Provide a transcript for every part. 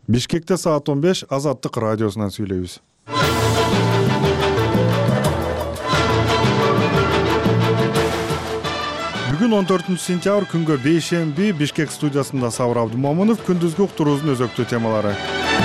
Бишкекте саат 15 Азаттык радиосунан сүйлөйбүз. Бүгүн 14-сентябрь күнгө бейшемби Бишкек студиясында Сабыр Абдумомунов күндүзгү уктуруубуздун өзөктүү темалары.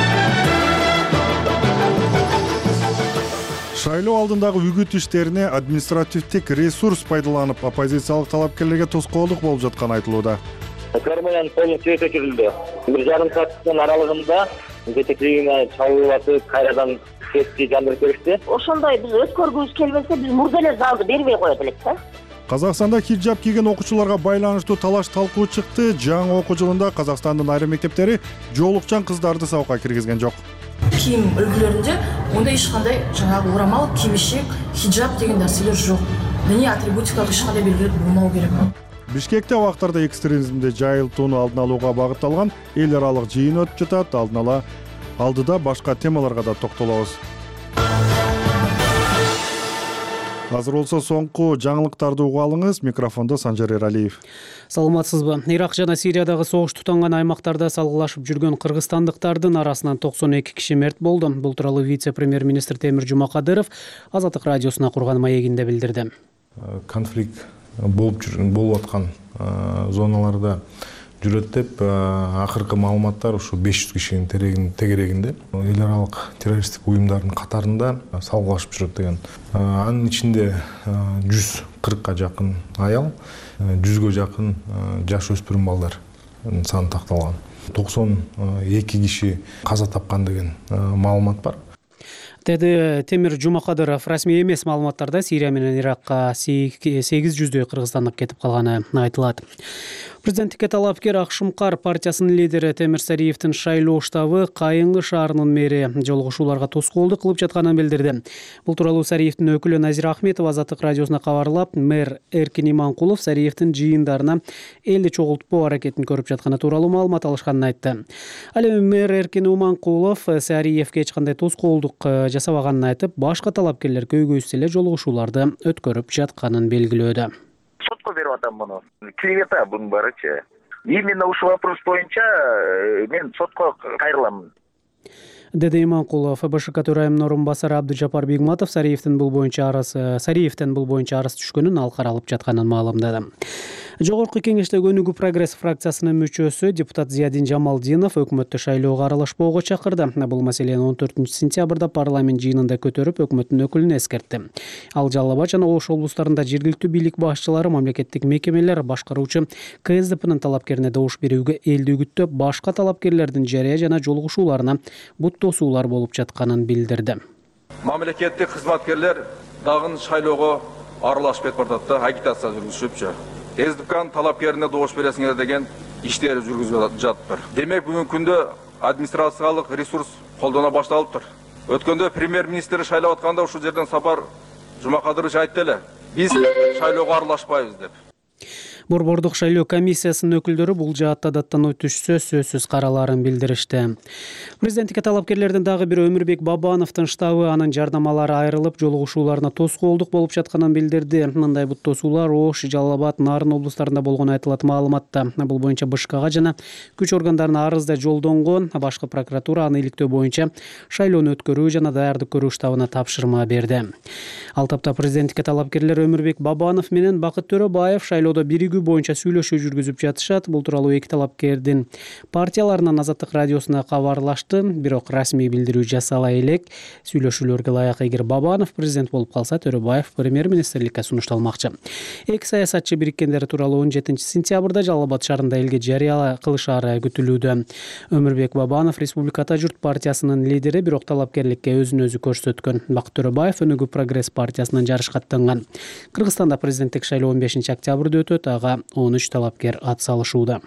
Шайлоо алдындагы үгүт иштерине административдик ресурс пайдаланып, оппозициялык талапкерлерге тоскоолдук болуп жатканы айтылууда. Көрмөнүн колун сөйт өчүрүлдү. 1,5 сааттын аралыгында жетекчилигине чалып атып, кайрадан кетти, жандырып беришти. Ошондой биз өткөргүбүз келбесе, биз мурда эле залды бербей коет элек да. Казакстанда хиджаб кийген окуучуларга байланыштуу талаш-талкуу чыкты. Жаңы окуу жылында Казакстандын айрым мектептери жоолукчан кыздарды сабакка киргизген жок. Кийим үлгүлөрүндө ондай эч кандай жанагы урамал, кимишек, хиджаб деген нерселер жок. Дини атрибутикалык эч кандай белгилер болмоо керек. Бишкекте убактарда экстремизмди жайылтууну алдын алууга багытталган эл аралык жыйын өтүп жатат. Алдыда башка темаларга да токтолобуз. Азыр болсо соңку жаңылыктарды угуп алыңыз. Микрофондо Санжар Эралиев. Саламатсызбы? Ирак жана Сириядагы согуш тутанган аймактарда салгылашып жүргөн кыргызстандыктардын арасынан 92 киши мерт болду. Бул тууралуу вице-премьер-министр Темир Жумакадыров Азаттык радиосуна курган маегинде билдирди. Конфликт болуп аткан зоналарда жүрөт деп акыркы маалыматтар ушу 500 кишинин тегерегинде эл аралык террористтик уюмдардын катарында салгылашып жүрөт деген. Анын ичинде 140ка жакын аял, 100гө жакын жаш өспүрүм балдар саны такталган. 92 киши каза тапкан деген маалымат бар. Деди Темир Жумакадыров. Расмий эмес маалыматтарда Сирия менен Иракка 800дөй кыргызстандык кетип калганы айтылат. Президенттикке талапкер Акшумкар партиясынын лидери Темир Сариевдин шайлоо штабы Кайыңгы шаарынын мэри жолугушууларга тоскоолдук кылып жатканын билдирди. Бул тууралуу Сариевдин өкүлү Назира Ахметова Азаттык радиосуна кабарлап, мэр Эркин Иманкулов Сариевдин жыйындарына элди чогултпоо аракетин көрүп жатканы тууралуу маалымат алышканын айтты. Ал эми мэр Эркин Иманкулов Сариевге эч кандай тоскоолдук жасабаганын айтып, башка талапкерлер көйгөйсүз эле жолугушууларды өткөрүп жатканын белгилөөдө. Сотко берип атам муну. Клевета бунун баарычы. Именно ушул вопрос боюнча мен сотко кайрылам. Деди Иманкулов. БШК төрайымынын орун басары Абдыжапар Бигматов Сариевдин бул боюнча арыз түшкөнүн ал каралып жатканын маалымдады. Жогорку кеңеште Көнүгүү прогресс фракциясынын мүчөсү депутат Зиядин Жамалдинов өкмөттү шайлоого аралашпоого чакырды. Бул маселени 14-сентябрда парламент жыйынында көтөрүп, өкмөттүн өкүлүнө эскертти. Ал Жалал Абад жана Ош облустарында жергиликтүү бийлик башчылары, мамлекеттик мекемелер, башкаруучу КСДПнын талапкерине добуш берүүгө элди үгүттөп, башка талапкерлердин жарыя жана жолугушууларына бут тосуулар болуп жатканын билдирди. Мамлекеттик кызматкерлер дагы шайлоого аралашып кетип атат да, агитация жүргүзүшүпчү. КСДПнын талапкерине добуш бересиңер деген иштер жүргүзүлүп жатыптыр. Демек бүгүнкү күндө администрациялык ресурс колдоно башталыптыр. Өткөндө премьер-министр шайлап атканда ушул жерден Сапар Жумакадырович айтты эле, биз шайлоого аралашпайбыз деп. Борбордук шайлоо комиссиясынын өкүлдөрү бул жаатта даттануу түшсө сөзсүз каралаарын билдиришти. Президенттикке талапкерлердин дагы бири Өмүрбек Бабановдун штабы анын жардамалары айрылып, жолугушууларына тоскоолдук болуп жатканын билдирди. Мындай бут тосуулар Ош, Жалал Абад, Нарын облустарында болгону айтылат маалыматта. Бул боюнча БШКга жана күч органдарына арызда жолдонгон. Башкы прокуратура аны иликтөө боюнча шайлоону өткөрүү жана даярдык көрүү штабына тапшырма берди. Ал тапта президенттикке талапкерлер Өмүрбек Бабанов менен Бакыт Төрөбаев шайлоодо биригүү боюнча сүйлөшүү жүргүзүп жатышат. Бул тууралуу эки талапкердин партияларынан Азаттык радиосуна кабарлашты, бирок расмий билдирүү жасала элек. Сүйлөшүүлөргө ылайык эгер Бабанов президент болуп калса, Төрөбаев премьер-министрликке сунушталмакчы. Эки саясатчы бириккендери тууралуу 17-сентябрда Жалал Абад шаарында элге жарыя кылышаары күтүлүүдө. Өмүрбек Бабанов Республиката журт партиясынын лидери, бирок талапкерликке өзүн өзү көрсөткөн. Бакыт Төрөбаев Өнүгүү прогресс партиясынан жарышка аттанган. Кыргызстанда президенттик шайлоо 15-октябрда өтөт, ага 13 талапкер ат салышууда.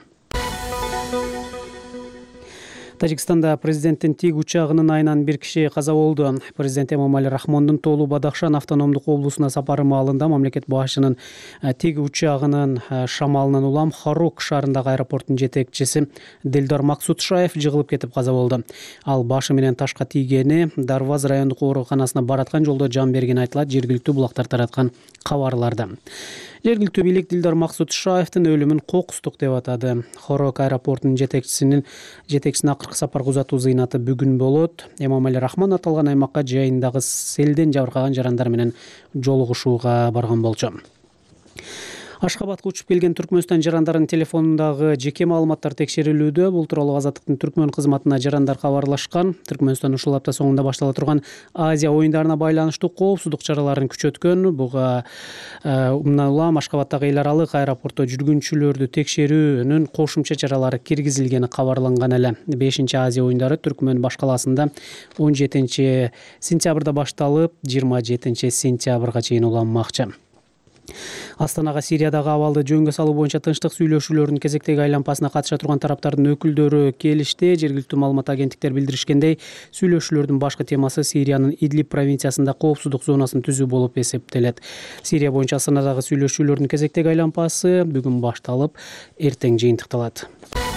Тажикстанда президенттин тиг учагынын айынан бир киши каза болду. Президент Эмомали Рахмондун Тоолу Бадахшан автономдук облусуна сапары маалында мамлекет башчынын тиг учагынын шамалынан улам Харук шаарындагы аэропорттун жетекчиси Делдар Максутшаев жыгылып кетип каза болду. Ал башы менен ташка тийгени Дарваз райондук ооруканасына бараткан жолдо жан бергени айтылат, жергиликтүү булактар тараткан кабарларда. Жергиликтүү бийлик Дилдар Максутшаевдин өлүмүн кокустук деп атады. Хорок аэропортунун жетекчисин акыркы сапарга узатуу зыйнаты бүгүн болот. Эмомали Рахмон аталган аймакка жайындагы селден жабыркаган жарандар менен жолугушууга барган болчу. Ашхабадка учуп келген Түркмөнстан жарандарынын телефонундагы жеке маалыматтар текшерилүүдө. Бул тууралуу Азаттыктын Түркмөн кызматына жарандар кабарлашкан. Түркмөнстан ушул апта соңунда баштала турган Азия оюндарына байланыштуу коопсуздук чараларын күчөткөн. Буга мындан улам Ашхабадтагы эл аралык аэропортто жүргүнчүлөрдү текшерүүнүн кошумча чаралары киргизилгени кабарланган эле. 5-Азия оюндары Түркмөн баш калаасында 17-сентябрда башталып, 27-сентябрга чейин уланмакчы. Астанага Сириядагы абалды жөнгө салуу боюнча тынчтык сүйлөшүүлөрдүн кезектеги айланпасына катыша турган тараптардын өкүлдөрү келишти. Жергиликтүү маалымат агенттиктер билдиришкендей, сүйлөшүүлөрдүн башкы темасы Сириянын Идлиб провинциясында коопсуздук зонасын түзүү болуп эсептелет. Сирия боюнча Астанадагы сүйлөшүүлөрдүн кезектеги айланпасы бүгүн башталып, эртең жыйынтыкталат.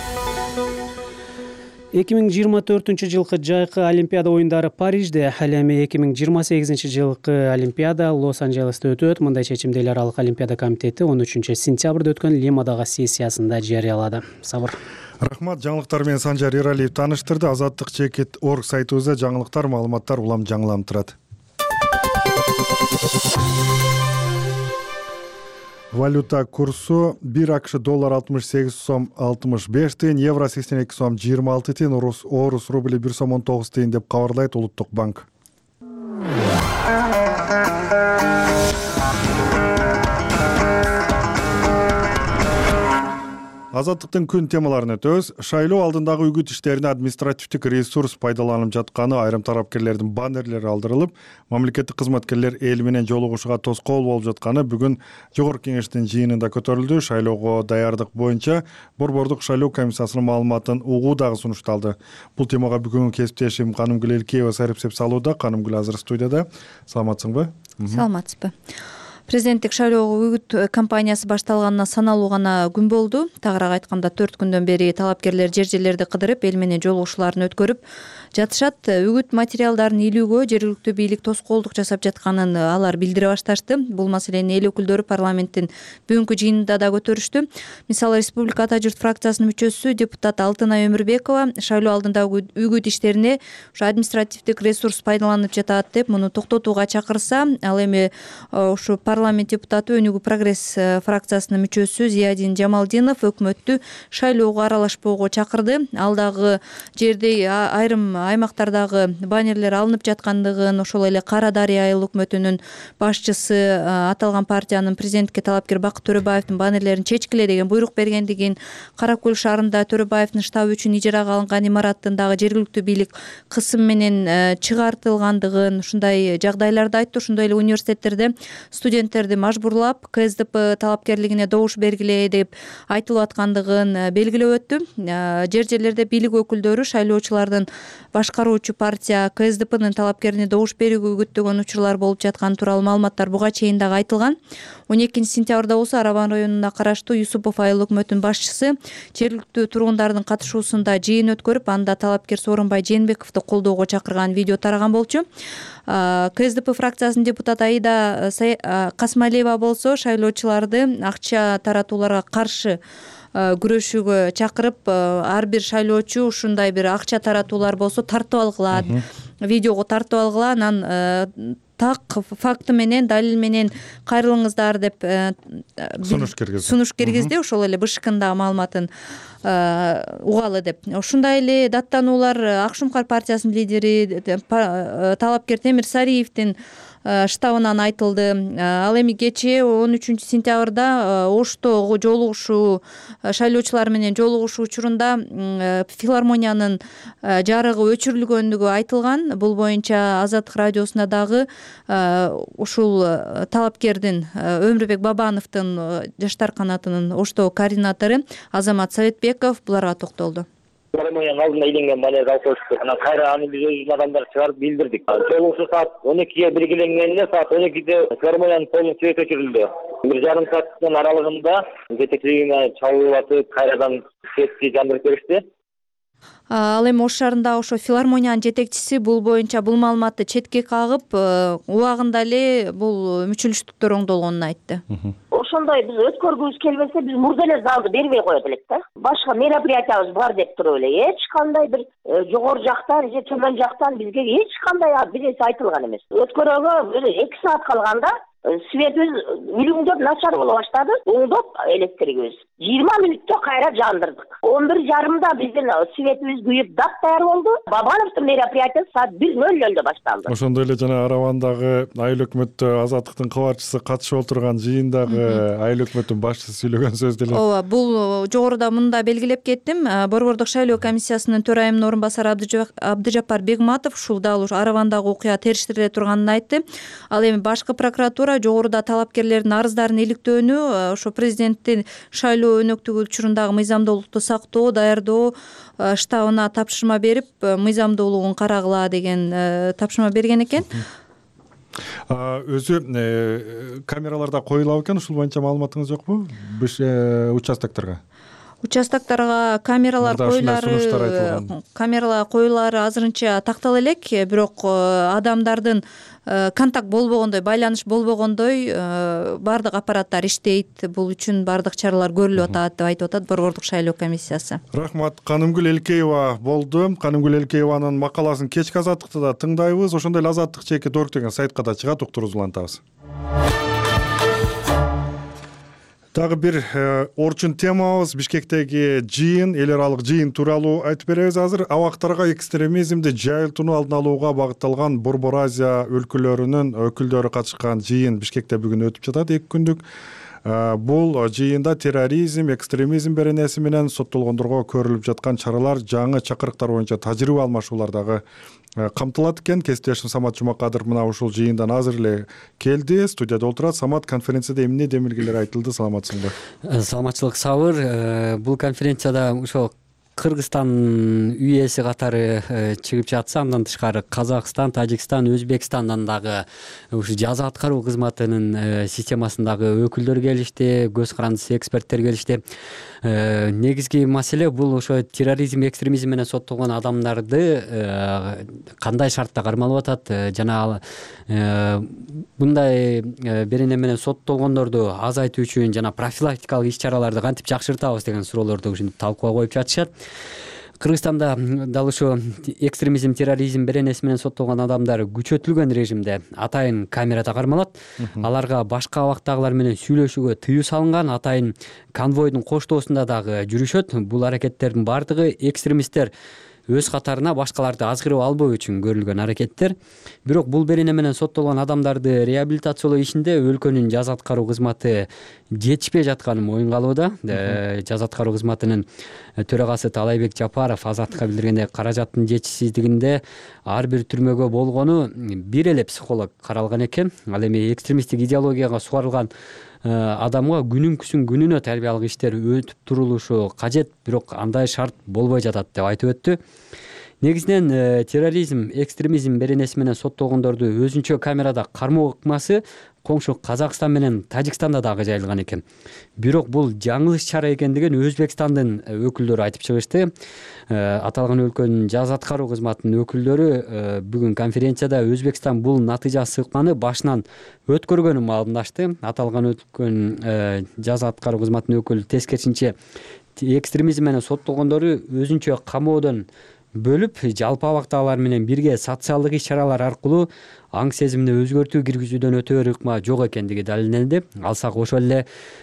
2024-жылкы жайкы Олимпиада оюндары Парижде, ал эми 2028-жылкы Олимпиада Лос-Анджелесте өтөт. Мындай чечимди эл аралык Олимпиада комитети 13-сентябрда өткөн Лимадагы сессиясында жарыялады. Сабыр. Рахмат, жаңылыктар менен Санжар Эралиев тааныштырды. Азаттык Чекит.org сайтыбызда жаңылыктар, маалыматтар улам жаңыланып турат. Валюта курсу 1 АКШ доллар 68 сом 65 тиын, евро 82 сом 26 тиын, орус рубли 1 сом 19 тиын деп кабарлайт Улуттук банк. Азаттыктын күн темаларын өтөбүз. Шайлоо алдындагы үгүт иштерине административдик ресурс пайдаланып жатканы айрым тарапкерлердин баннерлери алдырылып, мамлекеттик кызматкерлер эл менен жолугушууга тоскоол болуп жатканы бүгүн Жогорку кеңештин жыйынында көтөрүлдү. Шайлоого даярдык боюнча Борбордук шайлоо комиссиясынын маалыматын угуу дагы сунушталды. Бул темага бүгүн кесиптешим Канымгүл Элкеева сарипсеп салууда. Канымгүл азыр студияда. Саламатсыңбы? Саламатсызбы. Президенттик шайлоого үгүт кампаниясы башталганына саналуу гана күн болду. Тагыраак айтканда 4 күндөн бери талапкерлер жер-жерлерди кыдырып, эл менен жолугушууларын өткөрүп жатышат. Үгүт материалдарын илүүгө жергиликтүү бийлик тоскоолдук жасап жатканын алар билдире башташты. Бул маселени эл өкүлдөрү парламенттин бүгүнкү жыйынында да көтөрүштү. Мисалы, Республика Ата журт фракциясынын мүчөсү депутат Алтынай Өмүрбекова шайлоо алдындагы үгүт иштерине административдик ресурс пайдаланып жатат деп муну токтотууга чакырса, ал эми ушу парламент депутаты Өнүгүү прогресс фракциясынын мүчөсү Зиядин Жамалдинов өкмөттү шайлоого аралашпоого чакырды. Алдагы жерде айрым аймактардагы баннерлер алынып жаткандыгын, ошол эле Кара Дарыя айыл өкмөтүнүн башчысы аталган партиянын президентке талапкер Бакыт Төрөбаевдин баннерлерин чечкиле деген буйрук бергендигин, Каракөл шаарында Төрөбаевдин штабы үчүн ижарага алынган имараттын дагы жергиликтүү бийлик кысым менен чыгартылгандыгын, ушундай жагдайларды айтты. Ошондой эле университеттерде студенттерди мажбурлап КСДП талапкерлигине добуш бергиле деп айтылып аткандыгын белгилеп өттү. Жер-жерлерде бийлик өкүлдөрү шайлоочулардын башкаруучу партия КСДПнын талапкерине добуш берүүгө үгүттөгөн учурлар болуп жатканы тууралуу маалыматтар буга чейин дагы айтылган. 12-сентябрда болсо Арабан районуна караштуу Юсупов айыл өкмөтүнүн башчысы жергиликтүү тургундардын катышуусунда жыйын өткөрүп, анда талапкер Сооронбай Жээнбековду колдоого чакырган видео тараган болчу. КСДП фракциясынын депутаты Аида Касмалиева болсо шайлоочуларды акча таратууларга каршы күрөшүүгө чакырып, ар бир шайлоочу ушундай бир акча таратуулар болсо тартып алгыла, видеого тартып алгыла, анан так факты менен, далил менен кайрылыңыздар деп сунуш киргизди. Ошол эле БШКнын маалыматын угалы деп. Ошондой эле даттануулар Ак Шумкар партиясынын лидери талапкер Темир Сариевдин штабынан айтылды. Ал эми кечээ 13-сентябрда Оштогу жолугушуу, шайлоочулар менен жолугушуу учурунда филармониянын жарыгы өчүрүлгөндүгү айтылган. Бул боюнча Азаттык радиосуна дагы ушул талапкердин Өмүрбек Бабановдун жаштар канатынын Оштогу координатору Азамат Советбеков буларга токтолду. Филармониянын алдына иленген баннерди алып коюшту. Анан кайра аны биз өзүбүздүн адамдар чыгарып билдирдик. Жолугушуу саат 12-ге белгиленгенде, саат 12-де филармониянын полный свет өчүрүлдү. 1,5 сааттын аралыгында жетекчилигине чалып атып, кайрадан светти жандырып беришти. Ал эми Ош шаарындагы ошо филармониянын жетекчиси бул боюнча бул маалыматты четке кагып, убагында эле бул мүчүлүштүктөр оңдолгонун айтты. Ошондой биз өткөргүбүз келбесе, биз мурда эле залды бербей коет элек да. Башка мероприятиябыз бар деп туруп эле эч кандай бир жогору жактан же төмөн жактан бизге эч кандай бирнерсе айтылган эмес. Өткөрүүгө бир 2 саат калганда светибиз үлүңдөп начар боло баштады. Оңдоп электрибиз 20 мүнөттө кайра жандырдык. 11:30 биздин светибиз күйүп дап даяр болду. Бабановдун мероприятиясы саат 1:00 башталды. Ошондой эле жана Аравандагы айыл өкмөттө Азаттыктын кабарчысы катышып отурган жыйындагы айыл өкмөттүн башчысы сүйлөгөн сөз деле. Ооба, бул жогоруда мында белгилеп кеттим. Борбордук шайлоо комиссиясынын төрайымынын орун басары Абдыжаппар Бегматов ушул дал Аравандагы окуя териштириле турганын айтты. Ал эми башкы прокуратура жогоруда талапкерлердин арыздарын иликтөөнү, ошо президенттин шайлоо өнөктүгү учурундагы мыйзамдуулукту сактоо, даярдоо штабына тапшырма берип, мыйзамдуулугун карагыла деген тапшырма берген экен. Өзү камераларда коюлабы экен, ушул боюнча маалыматыңыз жокпу? Участокторго камералар коюлары азырынча тактала элек, бирок адамдардын контакт болбогондой, байланыш болбогондой баардык аппараттар иштейт. Бул үчүн баардык чаралар көрүлүп атат деп айтып атат Борбордук шайлоо комиссиясы. Рахмат. Канымгүл Элкеева болду. Канымгүл Элкееванын макаласын кечки Азаттыкта да тыңдайбыз. Ошондой эле Азаттык чеки Торг деген сайтка да чыгат, уктуруубузду улантабыз. Дагы бир орчун темабыз Бишкектеги жыйын, эл аралык жыйын тууралуу айтып беребиз азыр. Абактарга экстремизмди жайылтууну алдын алууга багытталган Борбор Азия өлкөлөрүнүн өкүлдөрү катышкан жыйын Бишкекте бүгүн өтүп жатат, 2 күндүк. Бул жыйында терроризм, экстремизм беренеси менен соттолгондорго көрүлүп жаткан чаралар, жаңы чакырыктар боюнча тажрыйба алмашуулар дагы камтылат экен. Кесиптешим Самат Жумакадыр мына ушул жыйындан азыр эле келди, студияда олтурат. Самат, конференцияда эмне демилгелер айтылды, саламатсыңбы? Саламатчылык, сабыр. Бул конференцияда ошол Кыргызстан үй ээси катары чыгып жатса, андан тышкары Казакстан, Тажикстан, Өзбекстандан дагы ушу жаза аткаруу кызматынын системасындагы өкүлдөр келишти, көз карандысы эксперттер келишти. Негизги маселе бул ошо терроризм, экстремизм менен соттолгон адамдарды кандай шартта кармалып атат, жана мындай берене менен соттолгондорду азайтуу үчүн жана профилактикалык иш-чараларды кантип жакшыртабыз деген суроолорду ушинтип талкууга коюп жатышат. Кыргызстанда дал ушо экстремизм, терроризм беренеси менен соттолгон адамдар күчөтүлгөн режимде атайын камерада кармалат. Аларга башка абактагылар менен сүйлөшүүгө тыюу салынган, атайын конвойдун коштоосунда дагы жүрүшөт. Бул аракеттердин баардыгы экстремисттер өз катарына башкаларды азгырып албоо үчүн көрүлгөн аракеттер. Бирок бул берене менен соттолгон адамдарды реабилитациялоо ишинде өлкөнүн жаза аткаруу кызматы жетишпей жатканы моюнга алууда. Жаза аткаруу кызматынын төрагасы Талайбек Жапаров Азаттыкка билдиргендей, каражаттын жетишсиздигинде ар бир түрмөгө болгону бир эле психолог каралган экен. Ал эми экстремисттик идеологияга сугарылган адамга күнүнө тарбиялык иштер өтүп турулушу кажет, бирок андай шарт болбой жатат деп айтып өттү. Негизинен терроризм, экстремизм беренеси менен соттолгондорду өзүнчө камерада кармоо ыкмасы коңшу Казакстан менен Тажикстанда дагы жайылган экен. Бирок бул жаңылыш чара экендигин Өзбекстандын өкүлдөрү айтып чыгышты. Аталган өлкөнүн жаза аткаруу кызматынын өкүлдөрү бүгүн конференцияда Өзбекстан бул натыйжасыз ыкманы башынан өткөргөнүн маалымдашты. Аталган өлкөнүн жаза аткаруу кызматынын өкүлү тескерисинче экстремизм менен соттолгондору өзүнчө камоодон бөлүп, жалпы абактагылар менен бирге социалдык иш-чаралар аркылуу аң сезимине өзгөртүү киргизүүдөн өтө бер ыкма жок экендиги далилденди. Алсак ошол эле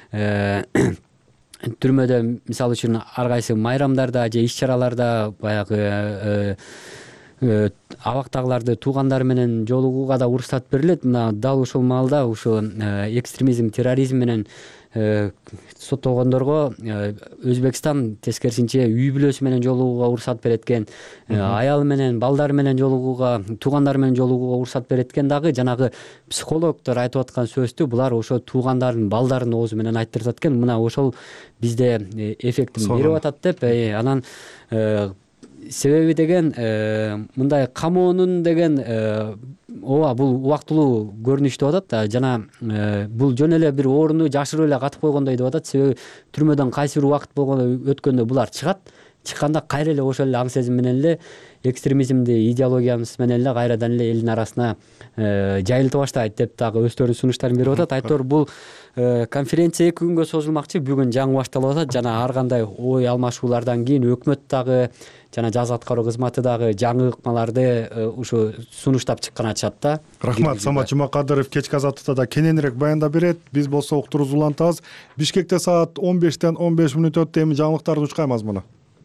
түрмөдө мисалы үчүн ар кайсы майрамдарда же иш-чараларда баягы абактагыларды туугандары менен жолугууга да уруксат берилет. Мына дал ушул маалда ушу экстремизм, терроризм менен соттолгондорго Өзбекстан тескерисинче үй бүлөсү менен жолугууга уруксат берет экен, аялы менен, балдары менен жолугууга, туугандары менен жолугууга уруксат берет экен. Дагы жанагы психологдор айтып аткан сөздү булар ошо туугандардын, балдарынын оозу менен айттырат экен. Мына ошол бизде эффектин берип атат деп, анан себеби деген мындай камоонун деген ооба бул убактылуу көрүнүштү атат, жана бул жөн эле бир орунду жашырып эле катып койгондой деп атат. Себеби түрмөдөн кайсы бир убакыт болгондо өткөндө булар чыгат, чыкканда кайра эле ошол эле аң сезим менен эле экстремизмди идеологиябыз менен эле кайрадан эле элдин арасына жайылта баштайт деп дагы өздөрүнүн сунуштарын берип атат. Айтор бул конференция 2 күнгө созулмакчы. Бүгүн жаңы башталып атат жана ар кандай ой алмашуулардан кийин өкмөт дагы жана жаза аткаруу кызматы дагы жаңы ыкмаларды ушу сунуштап чыкканын айтышат да. Рахмат. Самат Жумакадыров кечки азаттыкта да кененирээк баяндап берет. Биз болсо уктуруубузду улантабыз. Бишкекте саат 15-тен 15 мүнөт өттү. Эми жаңылыктарды учкаймыз муну.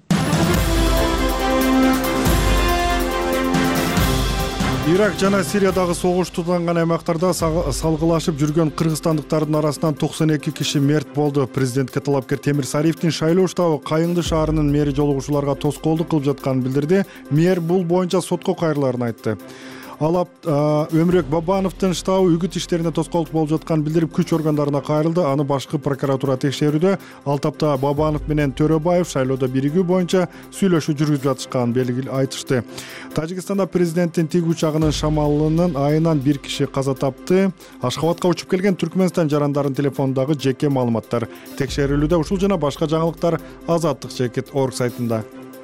Ирак жана Сириядагы согуш тутанган аймактарда салгылашып жүргөн кыргызстандыктардын арасынан 92 киши мерт болду. Президентке талапкер Темир Сариевдин Шайлоо штабы Кайыңды шаарынын мэри жолугушууларга тоскоолдук кылып жатканын билдирди. Мэр бул боюнча сотко кайрылаарын айтты. Алап Өмүрбек Бабановдун штабы үгүт иштерине тоскоолдук болуп жатканын билдирип, күч органдарына кайрылды. Аны башкы прокуратура текшерүүдө. Ал тапта Бабанов менен Төрөбаев шайлоодо биригүү боюнча сүйлөшүү жүргүзүп жатышканын белгилеп айтышты. Тажикстанда президенттин тиги учагынын шамалынын айынан 1 киши каза тапты. Ашхабадка учуп келген Түркмөнстан жарандарынын телефонундагы жеке маалыматтар текшерилүүдө. Ушул жана башка жаңылыктар Азаттык.org сайтында.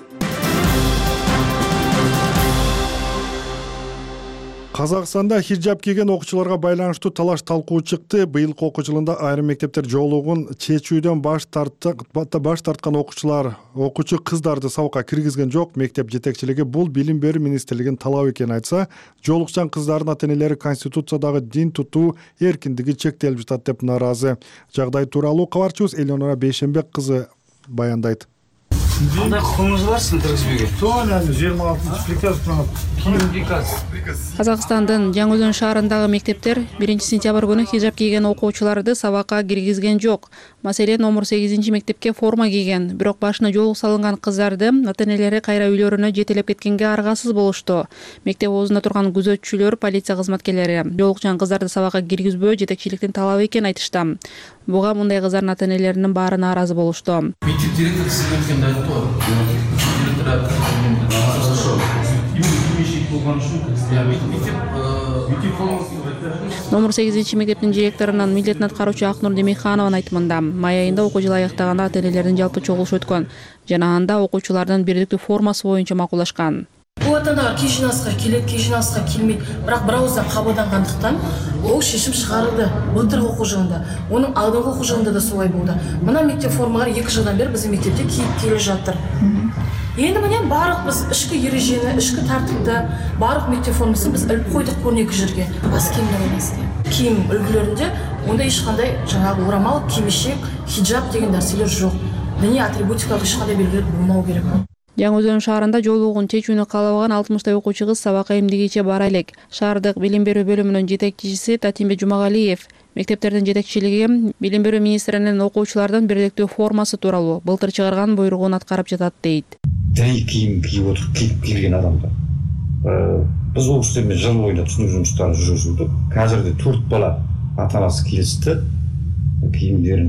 Казакстанда хиджаб кийген окуучуларга байланыштуу талаш талкуу чыкты. Быйылкы окуу жылында айрым мектептер жоолугун чечүүдөн баш тарткан окуучу кыздарды сабакка киргизген жок. Мектеп жетекчилиги бул билим берүү министрлигинин талабы экенин айтса, жоолукчан кыздардын ата-энелери конституциядагы дин тутуу эркиндиги чектелип жатат деп нааразы. Жагдай тууралуу кабарчыбыз Элеонора Бейшенбек кызы баяндайт. Кандай кукугуңуз бар сиздин киргизбеге? Туура 26-приказ турат. Кийин приказ. Казакстандын Жаңы Өзөн шаарындагы мектептер 1-сентябрь күнү хижаб кийген окуучуларды сабакка киргизген жок. Маселен, номер 8-мектепке форма кийген, бирок башына жоолук салынган кыздарды ата-энелери кайра үйлөрүнө жетелеп кеткенге аргасыз болушту. Мектеп оозунда турган күзөтчүлөр, полиция кызматкерлери жоолукчан кыздарды сабакка киргизбөө жетекчиликтин талабы экенин айтышты. Буга мындай кыздардын ата-энелеринин баары нааразы болушту. Мектеп директору сизге өткөндө айтты го. Номер 8-мектептин директорунун милдетин аткаруучу Акнур Демиханованын айтымында, май айында окуу жылы аяктаганда ата-энелердин жалпы чогулушу өткөн. Жана анда окуучулардын бирдиктүү формасы боюнча макулдашкан. Бул ата-аналар кей жиналыска келет, кей жиналыска келмейт. Бирок бир ауыздан кабылдангандыктан ол шешим чыгарылды. Былтыркы окуу жылында, онун алдыңкы окуу жылында да солай болду. Мына мектеп формалары 2 жылдан бери биздин мектепте кийип келе жатыр. Енді менен барлық біз ішкі ережені, ішкі тәртіпті, барлық мектеп формасын біз іліп қойдық көрнекі жерге. Бас киімнің емесіне. Киім үлгілерінде онда ешқандай жаңағы орамал, кимешек, хиджаб деген нәрселер жоқ. Діни атрибутикалық ешқандай белгілер болмау керек. Жаңы Өзөн шаарында жоолугун чечүүнү каалабаган 60 окуучу кыз сабакка эмдигиче бара элек. Шаардык билим берүү бөлүмүнүн жетекчиси Татимбек Жумагалиев мектептердин жетекчилиги билим берүү министринин окуучулардын бирдиктүү формасы тууралуу былтыр чыгарган буйругун аткарып жатат дейт. Діни кийим кийип отуруп келген адамдар. Біз ол кісілермен жыл бойында түсіндіру жұмыстарын жүргіздік. Қазірде 4 бала ата-анасы келісті. Киімдерін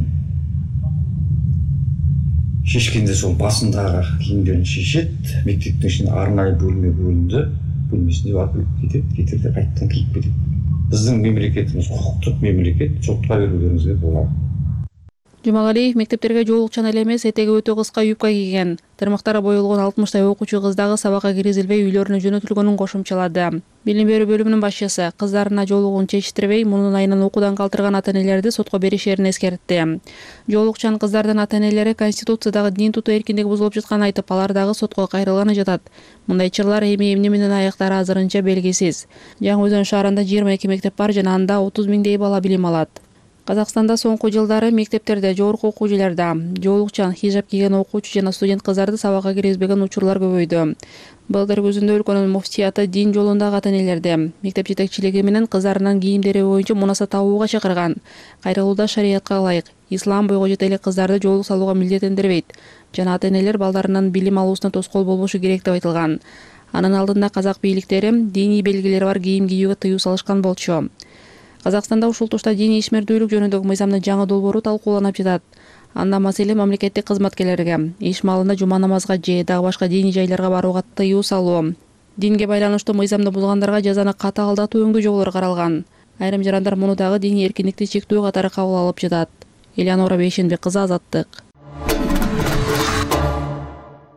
шешкенде сол басындағы киімдерін шешеді. Мектептің ішіне арнайы бөлме бөлінді. Бөлмесіне барып кетеді, қайттан киіп кетеді. Біздің мемлекетіміз құқықтық мемлекет, жұртқа берулеріңізге болады. Жумагалиев мектептерге жоолукчан эле эмес, этеги өтө кыска юбка кийген. Тырмактары боюлган 60 окуучу кыздагы сабакка киргизилбей үйлөрүнө жөнөтүлгөнүн кошумчалады. Билим берүү бөлүмүнүн башчысы кыздарына жоолугун чечтирбей, мунун айынан окуудан калтырган ата-энелерди сотко беришерин эскертти. Жоолукчан кыздардын ата-энелери конституциядагы дин тутуу эркиндиги бузулуп жатканын айтып, алар дагы сотко кайрылганы жатат. Мындай чырлар эмне менен аяктары азырынча белгисиз. Жаңы Өзөн шаарында 22 мектеп бар жана анда 30 миңдей бала билим алат. Казакстанда соңку жылдары мектептерде, жогорку окуу жайларда жоолукчан хижаб кийген окуучу жана студент кыздарды сабакка киргизбеген учурлар көбөйдү. Былтыр күзүндө өлкөнүн муфтияты дин жолундагы ата-энелерди мектеп жетекчилиги менен кыздарынын кийимдери боюнча мунаса табууга чакырган. Кайрылууда шариятка ылайык ислам бойго жете элек кыздарды жоолук салууга милдеттендирбейт жана ата-энелер балдарынын билим алуусуна тоскоол болбошу керек деп айтылган. Анын алдында казак бийликтери диний белгилери бар кийим кийүүгө тыюу салышкан болчу. Казакстанда ушул тушта диний ишмердүүлүк жөнүндөгү мыйзамдын жаңы долбоору талкууланып жатат. Анда маселе мамлекеттик кызматкерлерге иш маалында жума намазга же дагы башка диний жайларга барууга тыюу салуу. Динге байланыштуу мыйзамды бузгандарга жазаны катаалдатуу өңдүү жолдор каралган. Айрым жарандар муну дагы диний эркиндикти чектөө катары кабыл алып жатат. Элеонора Бейшенбек кызы, Азаттык.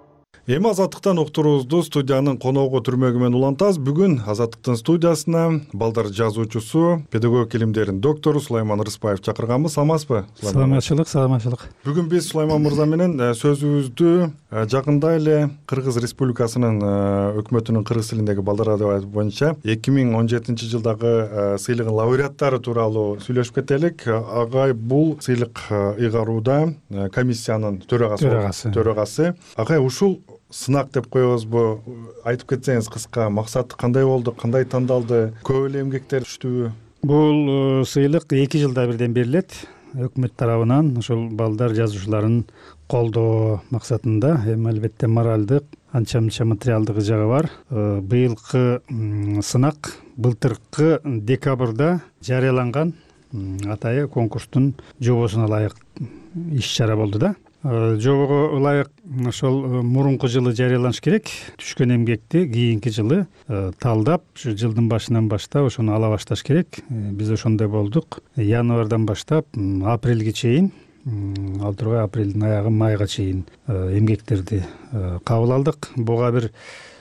Эми Азаттыктан уктуруубузду студиянын коногу түрмөгү менен улантабыз. Бүгүн Азаттыктын студиясына балдар жазуучусу, педагогика илимдеринин доктору Сулайман Рыспаев чакырганбыз. Саламатсызбы? Саламатчылык. Бүгүн биз Сулайман мырза менен сөзүбүздү жакында эле Кыргыз Республикасынын өкмөтүнүн кыргыз тилиндеги балдар адабияты боюнча 2017-жылдагы сыйлыгын лауреаттары тууралуу сүйлөшүп кетелик. Агай бул сыйлык ыйгарууда комиссиянын төрагасы. Агай, ушул сынак деп коебузбу? Айтып кетсеңиз кыска, максаты кандай болду, кандай тандалды, көп эле эмгектер түштүбү? Бул сыйлык 2 жылда бирден берилет. Өкмөт тарабынан ушул балдар жазуучуларын колдоо максатында, эми албетте моралдык, анча-мынча материалдык жагы бар. Быйылкы сынак былтыркы декабрда жарыяланган атайы конкурстун жобосуна ылайык иш-чара болду да. Жобого ылайык ошол мурунку жылы жарыяланыш керек. Түшкөн эмгекти кийинки жылы талдап, ушу жылдын башынан баштап ошону ала башташ керек. Биз ошондой болдук. Январдан баштап апрелге чейин, ал тургай апрелдин аягы майга чейин эмгектерди кабыл алдык. Буга бир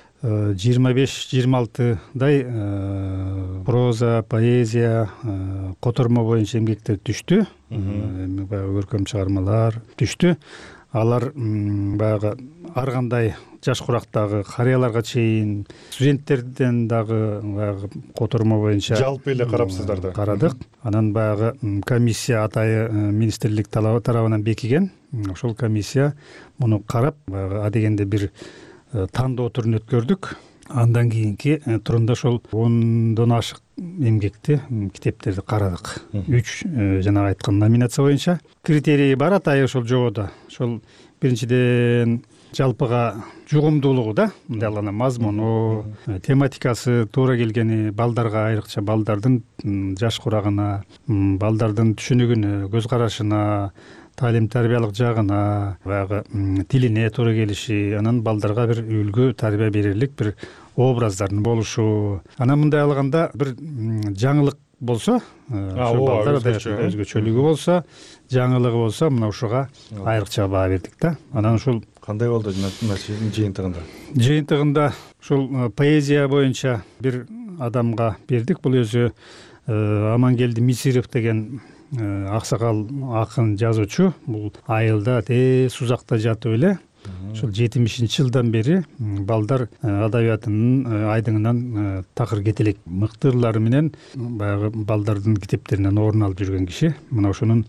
25-26дай проза, поэзия, котормо боюнча эмгектер түштү. Баягы көркөм чыгармалар түштү. Алар баягы ар кандай жаш курактагы карыяларга чейин, студенттерден дагы баягы котормо боюнча жалпы эле карапсыздар да. Карадык. Анан баягы комиссия атайы министрлик тарабынан бекиген. Ошол комиссия муну карап, баягы адегенде бир тандоо түрүн өткөрдүк. Андан кийинки турунда ошол 10дон ашык эмгекти, китептерди карадык. 3 жанагы айткан номинация боюнча критерии бар атайы ошол жободо. Ошол биринчиден жалпыга жугумдуулугу да, мындай алганда мазмуну, тематикасы туура келгени, балдарга, айрыкча балдардын жаш курагына, балдардын түшүнүгүнө, көз карашына, талим тарбиялык жагына, баягы тилине туура келиши, анан балдарга бир үлгү тарбия берерлик бир образдардын болушу. Анан мындай алганда бир жаңылык болсо, ошол балдар өзгөчөлүгү болсо, жаңылыгы болсо, мына ушуга айрыкча баа бердик да. Анан ушул кандай болду жыйынтыгында? Жыйынтыгында ушул поэзия боюнча бир адамга бердик. Бул өзү Амангелди Мисиров деген аксакал акын жазуучу. Бул айылда тез узакта жатып эле ушул 70-жылдан бери балдар адабиятынын айдыңынан такыр кетелек мыкты ырлары менен баягы балдардын китептеринен орун алып жүргөн киши. Мына ошонун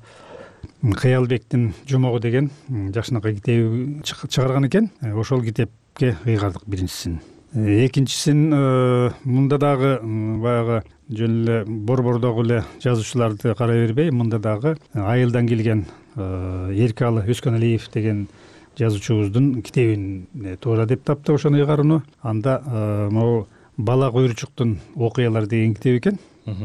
Кыялбектин жомогу деген жакшынакай китеби чыгарган экен. Ошол китепке ыйгардык биринчисин. Экинчисин мында дагы баягы жөн эле борбордогу эле жазуучуларды карай бербей, мында дагы айылдан келген Эркалы Өскөналиев деген жазуучубуздун китебин туура деп таптык ошону ыйгарууну. Анда могу Бала Куйручуктун окуялары деген китеп экен.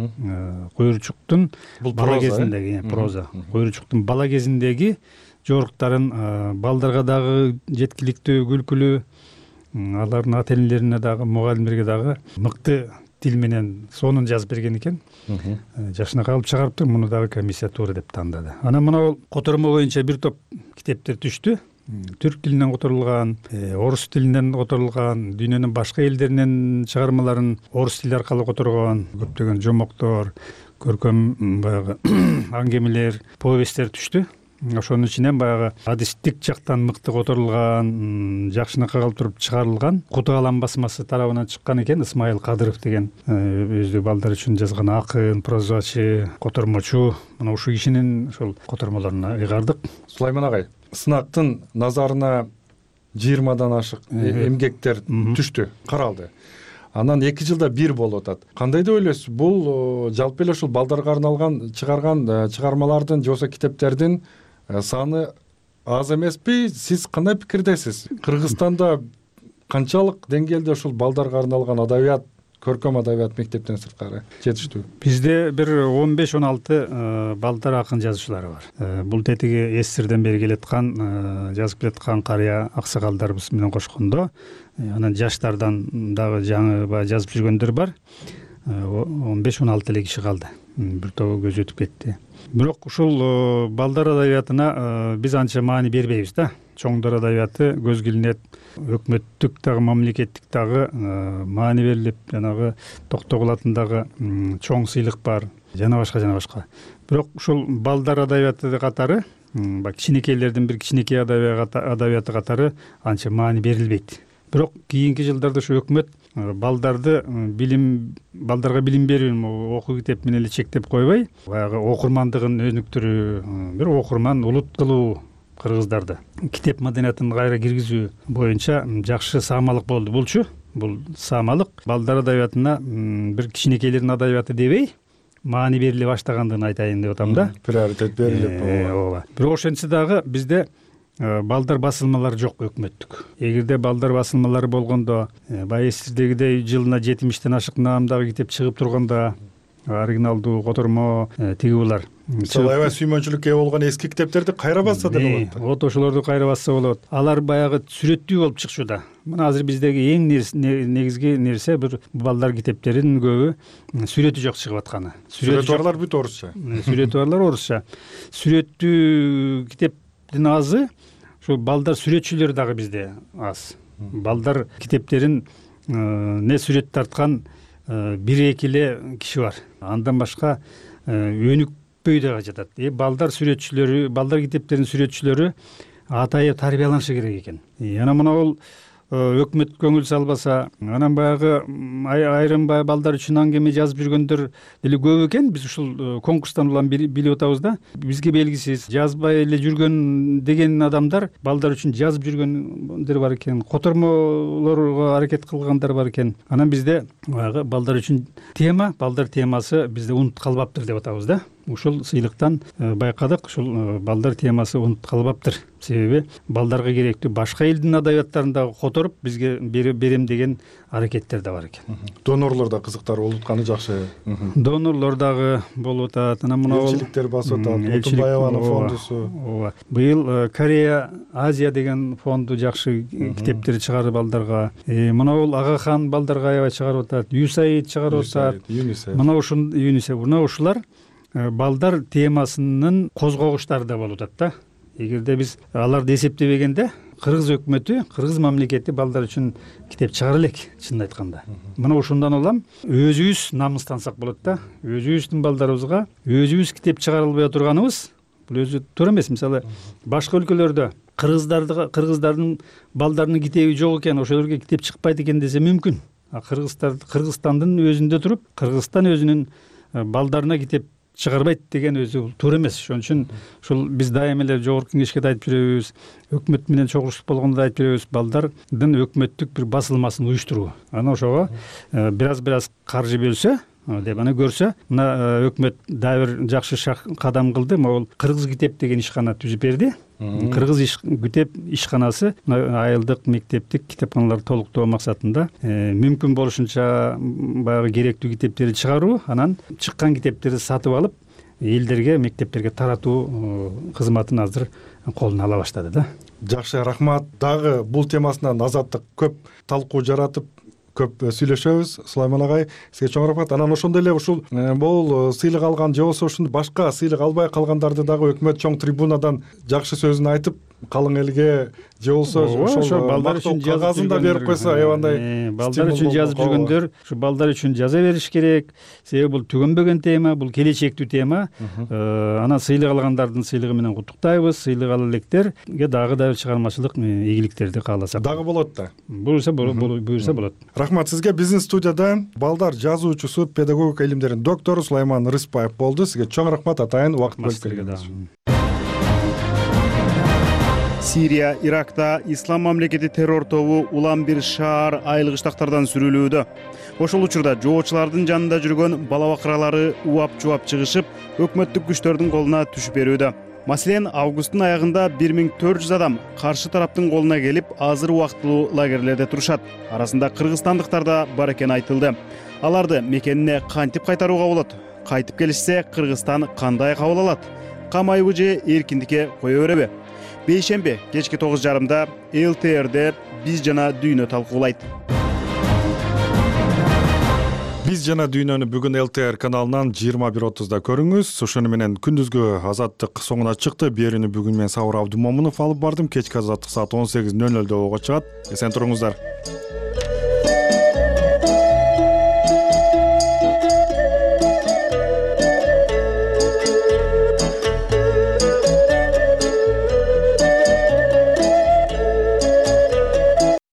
Куйручуктун бала кезиндеги проза. Куйручуктун бала кезиндеги жоруктарын балдарга дагы жеткиликтүү, күлкүлүү, алардын ата-энелерине дагы, мугалимдерге дагы мыкты тил менен сонун жазып берген экен. Жакшынакай алып чыгарыптыр. Муну дагы комиссия туура деп тандады. Анан мына котормо боюнча бир топ китептер түштү. Түрк тилинен которулган, орус тилинен которулган, дүйнөнүн башка элдеринен чыгармаларын орус тили аркылуу которгон көптөгөн жомоктор, көркөм баягы аңгемелер, повесттер түштү. Ошонун ичинен баягы адистик жактан мыкты которулган, жакшынакай калып туруп чыгарылган Куту Алам басмасы тарабынан чыккан экен. Исмайыл Кадыров деген өзү балдар үчүн жазган акын, прозачы, котормочу. Мына ушул кишинин ошол котормолоруна ыйгардык. Сулайман агай, сынактын назарына 20дан ашык эмгектер түштү, каралды. Анан 2 жылда бир болуп атат. Кандай деп ойлойсуз? Бул жалпы эле ушул балдарга арналган чыгарган чыгармалардын же болбосо китептердин саны аз эмеспи? Сиз кандай пикирдесиз? Кыргызстанда канчалык деңгээлде ушул балдарга арналган адабият, көркөм адабият мектептен сырткары жетиштүү? Бизде бир 15-16 балдар акын жазуучулары бар. Бул тетиги СССРден бери келаткан, жазып келаткан карыя аксакалдарыбыз менен кошкондо, анан жаштардан дагы жаңы жазып жүргөндөр бар. 15-16 эле киши калды, бир тобу көз өтүп кетти. Бирок ушул балдар адабиятына биз анча маани бербейбиз да. Чоңдор адабияты көзгө илинет, өкмөттүк дагы мамлекеттик дагы маани берилип, жанагы Токтогул атындагы чоң сыйлык бар, жана башка. Бирок ушул балдар адабияты катары, кичинекейлердин бир кичинекей адабияты катары анча маани берилбейт. Бирок кийинки жылдарда ушу өкмөт балдарга билим берүүнү окуу китеп менен эле чектеп койбой, баягы окурмандыгын өнүктүрүү, бир окурман улут кылуу, кыргыздарды китеп маданиятын кайра киргизүү боюнча жакшы саамалык болду. Бул саамалык балдар адабиятына бир кичинекейлердин адабияты дебей маани бериле баштагандыгын айтайын деп атам да. Приоритет берилип. Ооба. Бирок ошентсе дагы бизде балдар басылмалары жок өкмөттүк. Эгерде балдар басылмалары болгондо, баягы сиздегидей жылына 70тен ашык наамдагы китеп чыгып турганда, оригиналдуу котормо тиги булар. Аябай сүймөнчүлүккө ээ болгон эски китептерди кайра басса да болот. Вот ошолорду кайра басса болот. Алар баягы сүрөттүү болуп чыкчу да. Мына азыр биздеги эң негизги нерсе бир балдар китептеринин көбү сүрөтү жок чыгып атканы. Сүрөтү барлар бүт орусча. Сүрөтү барлар орусча. Сүрөттүү китептин азы, ошо балдар сүрөтчүлөр дагы бизде аз. Балдар китептерин не сүрөт тарткан бир-эки эле киши бар. Андан башка өнүкпөй дагы жатат. Балдар сүрөтчүлөрү, балдар китептеринин сүрөтчүлөрү атайып тарбияланышы керек экен. Анан мына бул өкмөт көңүл салбаса, анан баягы айрым балдар үчүн аңгеме жазып жүргөндөр деле көп экен. Биз ушул конкурстан улам билип атабыз да. Бизге белгисиз жазбай эле жүргөн деген адамдар балдар үчүн жазып жүргөндөр бар экен, котормолорго аракет кылгандар бар экен. Анан бизде баягы балдар үчүн балдар темасы бизде унут калбаптыр деп атабыз да. Ушул сыйлыктан байкадык, ушул балдар темасы унут калбаптыр. Себеби балдарга керектүү башка элдин адабияттарында которуп бизге берем деген аракеттер да бар экен. Донорлор да кызыктар болуп атканы жакшы. Донорлор дагы болуп атат. Анан мына элчиликтер басып атат. Отунбаеванын фондусу. Ооба. Быйыл Корея Азия деген фонду жакшы китептер чыгарып балдарга. Мына бул Агахан балдарга аябай чыгарып атат. USAID чыгарып атат. Мына ушул UNICEF. Мына ушулар балдар темасынын козгогучтары да болуп атат да. Эгерде биз аларды эсептебегенде, кыргыз өкмөтү, кыргыз мамлекети балдар үчүн китеп чыгара элек, чынын айтканда. Мына ушундан улам өзүбүз намыстансак болот да. Өзүбүздүн балдарыбызга өзүбүз китеп чыгара албай турганыбыз бул өзү туура эмес. Мисалы, башка өлкөлөрдө кыргыздардын балдарынын китеби жок экен, ошолорго китеп чыкпайт экен десе мүмкүн. Кыргызстандын өзүндө туруп, Кыргызстан өзүнүн балдарына китеп чыгарбайт деген өзү туура эмес. Ошон үчүн ушул биз дайыма эле жогорку кеңешке да айтып жүрөбүз, өкмөт менен чогулуштук болгондо да айтып жүрөбүз, балдардын өкмөттүк бир басылмасын уюштуруу. Анан ошого бир аз каржы бөлсө деп аны көрсө, мына өкмөт дагы бир жакшы кадам кылды. Могул кыргыз китеп деген ишкана түзүп берди. Кыргыз китеп ишканасы айылдык мектептик китепканаларды толуктоо максатында мүмкүн болушунча баягы керектүү китептерди чыгаруу, анан чыккан китептерди сатып алып элдерге, мектептерге таратуу кызматын азыр колуна ала баштады да. Жакшы, рахмат. Дагы бул темасынан Азаттык көп талкуу жаратып, көп сүйлөшөбүз. Сулайман агай, сизге чоң рахмат. Анан ошондой эле ушул бул сыйлык алган же болбосо ушун башка сыйлык албай калгандарды дагы өкмөт чоң трибунадан жакшы сөзүн айтып, калың элге же болбосо ошол балдар үчүн кагазын да берип койсо, аябандай балдар үчүн жазып жүргөндөр ушу балдар үчүн жаза бериш керек. Себеби бул түгөнбөгөн тема, бул келечектүү тема. Анан сыйлык алгандардын сыйлыгы менен куттуктайбыз. Сыйлык ала электерге дагы да чыгармачылык ийгиликтерди кааласак дагы болот да. Буюрса болот. Рахмат сизге. Биздин студияда балдар жазуучусу, педагогика илимдеринин доктору Сулайман Рыспаев болду. Сизге чоң рахмат атайын убакыт бөлүп келгениңиз үчүн. Сирия, Иракта Ислам мамлекети террор тобу улам бир шаар айылгы штаттардан сүрүлүүдө. Ошол учурда жоочулардын жанында жүргөн бала бакыралары уап-жуап чыгышып, өкмөттүк күчтөрдүн колуна түшүп берүүдө. Маселен, августтун аягында 1400 адам каршы тараптын колуна келип, азыр убактылуу лагерлерде турушат. Арасында кыргызстандыктар да бар экени айтылды. Аларды мекенине кантип кайтарууга болот? Кайтып келишсе, Кыргызстан кандай кабыл алат? Камайбы же эркиндикке кое береби? Бейшемби кечки 9:30 ЛТРде биз жана дүйнө талкуулайт. Биз жана дүйнөнү бүгүн ЛТР каналынан 21:30 көрүңүз. Ошону менен күндүзгү азаттык соңуна чыкты. Берүүнү бүгүн мен Сабыр Абдумомунов алып бардым. Кечки азаттык саат 18:00 болго чыгат. Эсен туруңуздар.